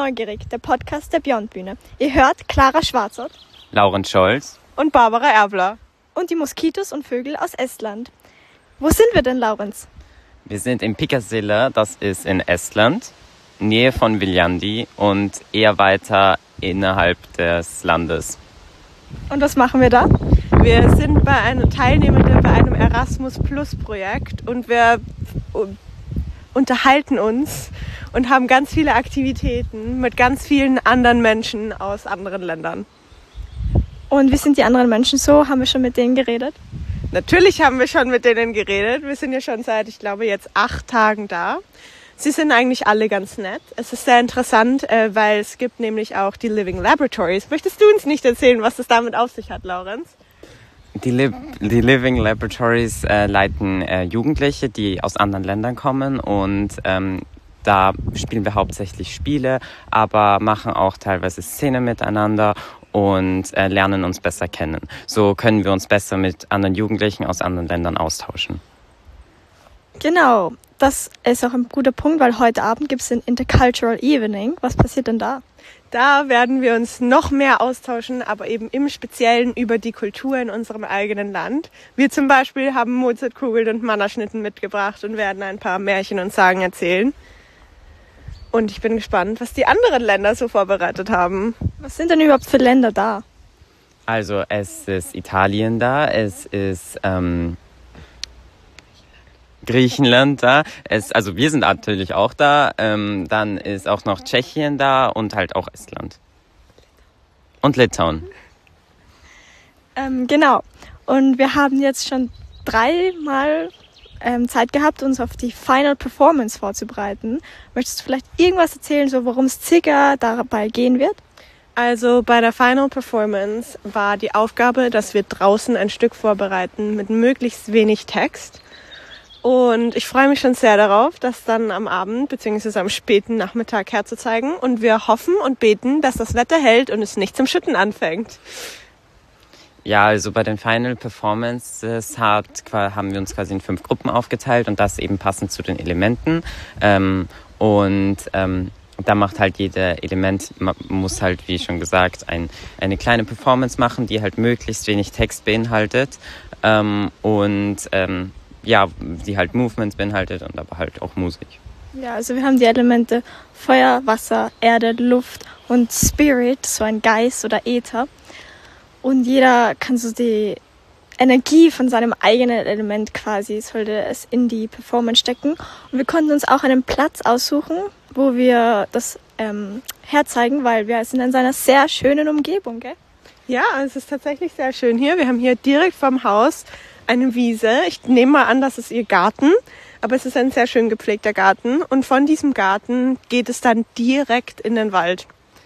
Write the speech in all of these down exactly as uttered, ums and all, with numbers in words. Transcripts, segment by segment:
neugierig, der Podcast der Beyond-Bühne. Ihr hört Clara Schwarzert, Laurent Scholz und Barbara Erbler und die Moskitos und Vögel aus Estland. Wo sind wir denn, Laurenz? Wir sind in Pikasilla, das ist in Estland, Nähe von Viljandi und eher weiter innerhalb des Landes. Und was machen wir da? Wir sind bei einem Teilnehmenden bei einem Erasmus-Plus-Projekt und wir unterhalten uns und haben ganz viele Aktivitäten mit ganz vielen anderen Menschen aus anderen Ländern. Und wie sind die anderen Menschen so? Haben wir schon mit denen geredet? Natürlich haben wir schon mit denen geredet. Wir sind ja schon seit, ich glaube, jetzt acht Tagen da. Sie sind eigentlich alle ganz nett. Es ist sehr interessant, weil es gibt nämlich auch die Living Laboratories. Möchtest du uns nicht erzählen, was das damit auf sich hat, Laurenz? Die, Li- die Living Laboratories äh, leiten äh, Jugendliche, die aus anderen Ländern kommen und ähm, da spielen wir hauptsächlich Spiele, aber machen auch teilweise Szenen miteinander und äh, lernen uns besser kennen. So können wir uns besser mit anderen Jugendlichen aus anderen Ländern austauschen. Genau, das ist auch ein guter Punkt, weil heute Abend gibt es ein Intercultural Evening. Was passiert denn da? Da werden wir uns noch mehr austauschen, aber eben im Speziellen über die Kultur in unserem eigenen Land. Wir zum Beispiel haben Mozartkugeln und Mannerschnitten mitgebracht und werden ein paar Märchen und Sagen erzählen. Und ich bin gespannt, was die anderen Länder so vorbereitet haben. Was sind denn überhaupt für Länder da? Also es ist Italien da, es ist ähm, Griechenland da, es, also wir sind natürlich auch da, ähm, dann ist auch noch Tschechien da und halt auch Estland. Und Litauen. Ähm, genau, und wir haben jetzt schon dreimal ähm, Zeit gehabt, uns auf die Final Performance vorzubereiten. Möchtest du vielleicht irgendwas erzählen, so worum es circa dabei gehen wird? Also bei der Final Performance war die Aufgabe, dass wir draußen ein Stück vorbereiten mit möglichst wenig Text. Und ich freue mich schon sehr darauf, das dann am Abend bzw. am späten Nachmittag herzuzeigen. Und wir hoffen und beten, dass das Wetter hält und es nicht zum Schütten anfängt. Ja, also bei den Final Performances hat, haben wir uns quasi in fünf Gruppen aufgeteilt und das eben passend zu den Elementen. Ähm, und ähm, da macht halt jeder Element, man muss halt, wie schon gesagt, ein, eine kleine Performance machen, die halt möglichst wenig Text beinhaltet. Ähm, und ähm, ja, die halt Movements beinhaltet und aber halt auch Musik. Ja, also wir haben die Elemente Feuer, Wasser, Erde, Luft und Spirit, so ein Geist oder Äther. Und jeder kann so die Energie von seinem eigenen Element quasi, sollte es in die Performance stecken. Und wir konnten uns auch einen Platz aussuchen, wo wir das ähm, herzeigen, weil wir sind in einer sehr schönen Umgebung, gell? Ja, es ist tatsächlich sehr schön hier. Wir haben hier direkt vom Haus eine Wiese. Ich nehme mal an, das ist ihr Garten, aber es ist ein sehr schön gepflegter Garten. Und von diesem Garten geht es dann direkt in den Wald.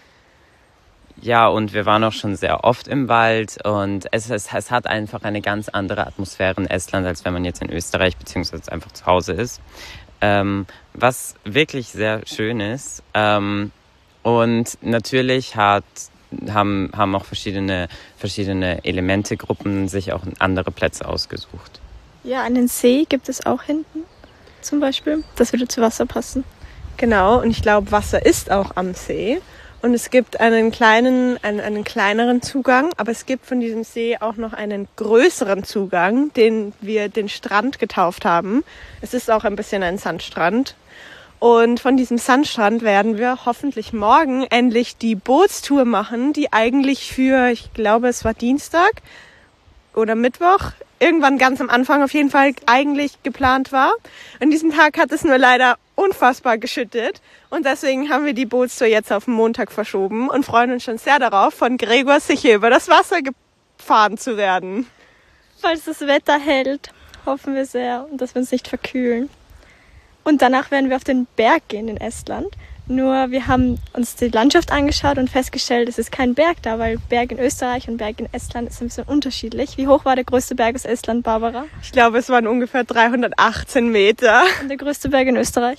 Ja, und wir waren auch schon sehr oft im Wald und es, es, es hat einfach eine ganz andere Atmosphäre in Estland, als wenn man jetzt in Österreich beziehungsweise einfach zu Hause ist. Ähm, was wirklich sehr schön ist. Ähm, und natürlich hat haben, haben auch verschiedene, verschiedene Elementegruppen sich auch andere Plätze ausgesucht. Ja, einen See gibt es auch hinten zum Beispiel. Das würde zu Wasser passen. Genau, und ich glaube, Wasser ist auch am See. Und es gibt einen kleinen, einen, einen kleineren Zugang, aber es gibt von diesem See auch noch einen größeren Zugang, den wir den Strand getauft haben. Es ist auch ein bisschen ein Sandstrand. Und von diesem Sandstrand werden wir hoffentlich morgen endlich die Bootstour machen, die eigentlich für, ich glaube, es war Dienstag oder Mittwoch, irgendwann ganz am Anfang auf jeden Fall eigentlich geplant war. An diesem Tag hat es nur leider unfassbar geschüttet und deswegen haben wir die Bootstour jetzt auf den Montag verschoben und freuen uns schon sehr darauf, von Gregor sicher über das Wasser gefahren zu werden. Falls das Wetter hält, hoffen wir sehr, dass wir uns nicht verkühlen. Und danach werden wir auf den Berg gehen in Estland. Nur wir haben uns die Landschaft angeschaut und festgestellt, es ist kein Berg da, weil Berg in Österreich und Berg in Estland ist ein bisschen unterschiedlich. Wie hoch war der größte Berg aus Estland, Barbara? Ich glaube, es waren ungefähr dreihundertachtzehn Meter. Und der größte Berg in Österreich?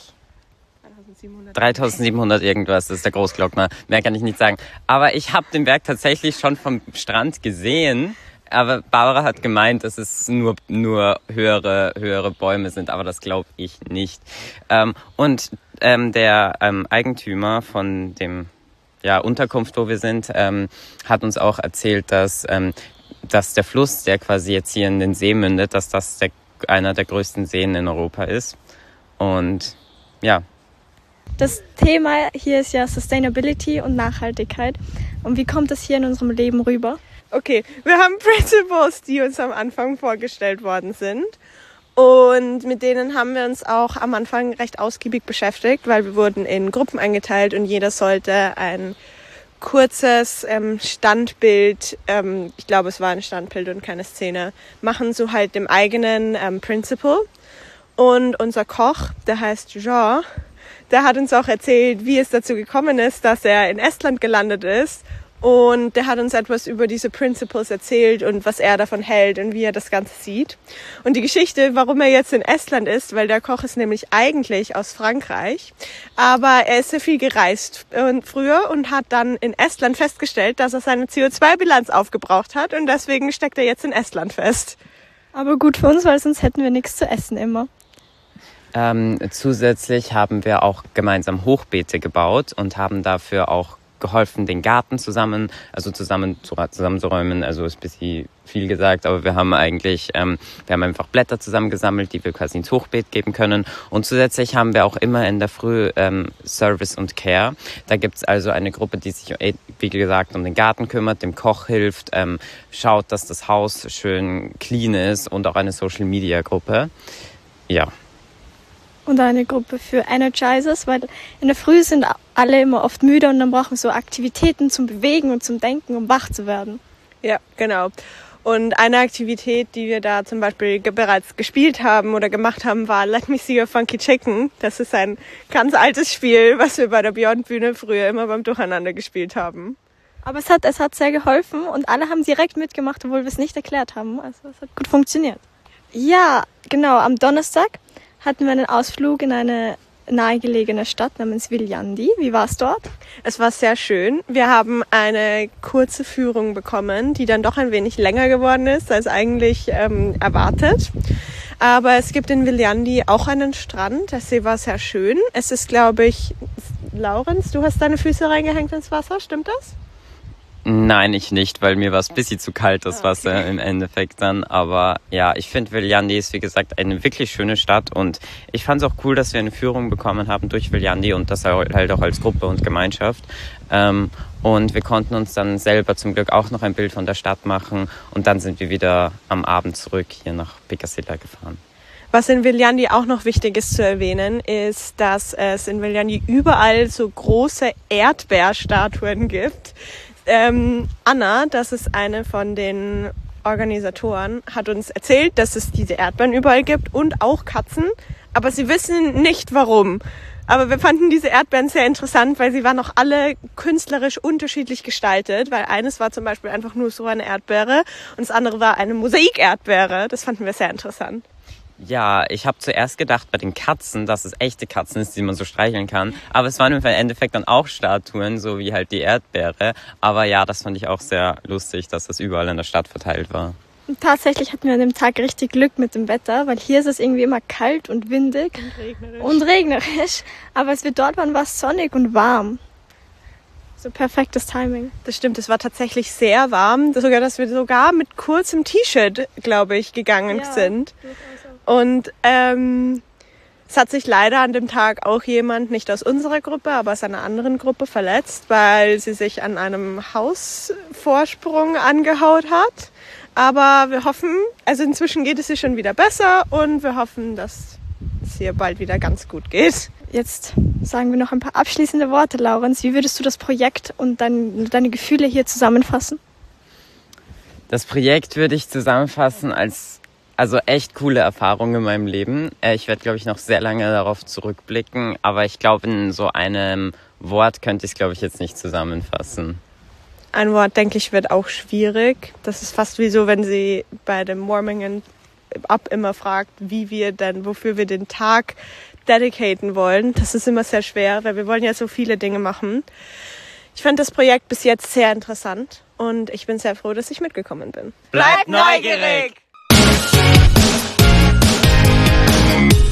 dreitausendsiebenhundert irgendwas, das ist der Großglockner. Mehr kann ich nicht sagen. Aber ich habe den Berg tatsächlich schon vom Strand gesehen. aber Barbara hat gemeint, dass es nur, nur höhere, höhere Bäume sind, aber das glaube ich nicht. Ähm, und ähm, der ähm, Eigentümer von dem ja, Unterkunft, wo wir sind, ähm, hat uns auch erzählt, dass, ähm, dass der Fluss, der quasi jetzt hier in den See mündet, dass das der, einer der größten Seen in Europa ist. Und ja. Das Thema hier ist ja Sustainability und Nachhaltigkeit. Und wie kommt das hier in unserem Leben rüber? Okay, wir haben Principles, die uns am Anfang vorgestellt worden sind. Und mit denen haben wir uns auch am Anfang recht ausgiebig beschäftigt, weil wir wurden in Gruppen eingeteilt und jeder sollte ein kurzes ähm, Standbild, ähm, ich glaube es war ein Standbild und keine Szene, machen zu halt dem eigenen ähm, Principle. Und unser Koch, der heißt Jean, der hat uns auch erzählt, wie es dazu gekommen ist, dass er in Estland gelandet ist. Und der hat uns etwas über diese Principles erzählt und was er davon hält und wie er das Ganze sieht. Und die Geschichte, warum er jetzt in Estland ist, weil der Koch ist nämlich eigentlich aus Frankreich, aber er ist sehr viel gereist und früher und hat dann in Estland festgestellt, dass er seine C O zwei Bilanz aufgebraucht hat und deswegen steckt er jetzt in Estland fest. Aber gut für uns, weil sonst hätten wir nichts zu essen immer. Ähm, zusätzlich haben wir auch gemeinsam Hochbeete gebaut und haben dafür auch geholfen, den Garten zusammen, also zusammen zusammenzuräumen. Also ist ein bisschen viel gesagt, aber wir haben eigentlich, ähm, wir haben einfach Blätter zusammengesammelt, die wir quasi ins Hochbeet geben können. Und zusätzlich haben wir auch immer in der Früh ähm, Service und Care. Da gibt's also eine Gruppe, die sich, wie gesagt, um den Garten kümmert, dem Koch hilft, ähm, schaut, dass das Haus schön clean ist und auch eine Social-Media-Gruppe. Ja. Und eine Gruppe für Energizers, weil in der Früh sind alle immer oft müde und dann brauchen wir so Aktivitäten zum Bewegen und zum Denken, um wach zu werden. Ja, genau. Und eine Aktivität, die wir da zum Beispiel ge- bereits gespielt haben oder gemacht haben, war Let Me See Your Funky Chicken. Das ist ein ganz altes Spiel, was wir bei der Beyond-Bühne früher immer beim Durcheinander gespielt haben. Aber es hat, es hat sehr geholfen und alle haben direkt mitgemacht, obwohl wir es nicht erklärt haben. Also es hat gut funktioniert. Ja, genau. Am Donnerstag hatten wir einen Ausflug in eine nahegelegene Stadt namens Viljandi. Wie war es dort? Es war sehr schön. Wir haben eine kurze Führung bekommen, die dann doch ein wenig länger geworden ist als eigentlich ähm, erwartet. Aber es gibt in Viljandi auch einen Strand. Der See war sehr schön. Es ist, glaube ich, Laurenz, du hast deine Füße reingehängt ins Wasser, stimmt das? Nein, ich nicht, weil mir war es ein bisschen zu kalt, das Wasser okay. Im Endeffekt dann. Aber ja, ich finde, Viljandi ist, wie gesagt, eine wirklich schöne Stadt. Und ich fand es auch cool, dass wir eine Führung bekommen haben durch Viljandi und das halt auch als Gruppe und Gemeinschaft. Ähm, und wir konnten uns dann selber zum Glück auch noch ein Bild von der Stadt machen. Und dann sind wir wieder am Abend zurück hier nach Pikasilla gefahren. Was in Viljandi auch noch wichtig ist zu erwähnen, ist, dass es in Viljandi überall so große Erdbeerstatuen gibt. Ähm, Anna, das ist eine von den Organisatoren, hat uns erzählt, dass es diese Erdbeeren überall gibt und auch Katzen, aber sie wissen nicht warum. Aber wir fanden diese Erdbeeren sehr interessant, weil sie waren auch alle künstlerisch unterschiedlich gestaltet, weil eines war zum Beispiel einfach nur so eine Erdbeere und das andere war eine Mosaik-Erdbeere. Das fanden wir sehr interessant. Ja, ich habe zuerst gedacht bei den Katzen, dass es echte Katzen ist, die man so streicheln kann. Aber es waren im Endeffekt dann auch Statuen, so wie halt die Erdbeere. Aber ja, das fand ich auch sehr lustig, dass das überall in der Stadt verteilt war. Und tatsächlich hatten wir an dem Tag richtig Glück mit dem Wetter, weil hier ist es irgendwie immer kalt und windig und regnerisch. Und regnerisch. Aber als wir dort waren, war es sonnig und warm. So perfektes Timing. Das stimmt, es war tatsächlich sehr warm. Sogar, dass wir sogar mit kurzem T-Shirt, glaube ich, gegangen ja, sind. Und ähm, es hat sich leider an dem Tag auch jemand, nicht aus unserer Gruppe, aber aus einer anderen Gruppe verletzt, weil sie sich an einem Hausvorsprung angehaut hat. Aber wir hoffen, also inzwischen geht es ihr schon wieder besser und wir hoffen, dass es ihr bald wieder ganz gut geht. Jetzt sagen wir noch ein paar abschließende Worte, Laurenz. Wie würdest du das Projekt und dein, deine Gefühle hier zusammenfassen? Das Projekt würde ich zusammenfassen als also echt coole Erfahrung in meinem Leben. Ich werde, glaube ich, noch sehr lange darauf zurückblicken, aber ich glaube, in so einem Wort könnte ich es, glaube ich, jetzt nicht zusammenfassen. Ein Wort, denke ich, wird auch schwierig. Das ist fast wie so, wenn sie bei dem Warming Up immer fragt, wie wir denn, wofür wir den Tag dedicaten wollen. Das ist immer sehr schwer, weil wir wollen ja so viele Dinge machen. Ich fand das Projekt bis jetzt sehr interessant und ich bin sehr froh, dass ich mitgekommen bin. Bleibt neugierig!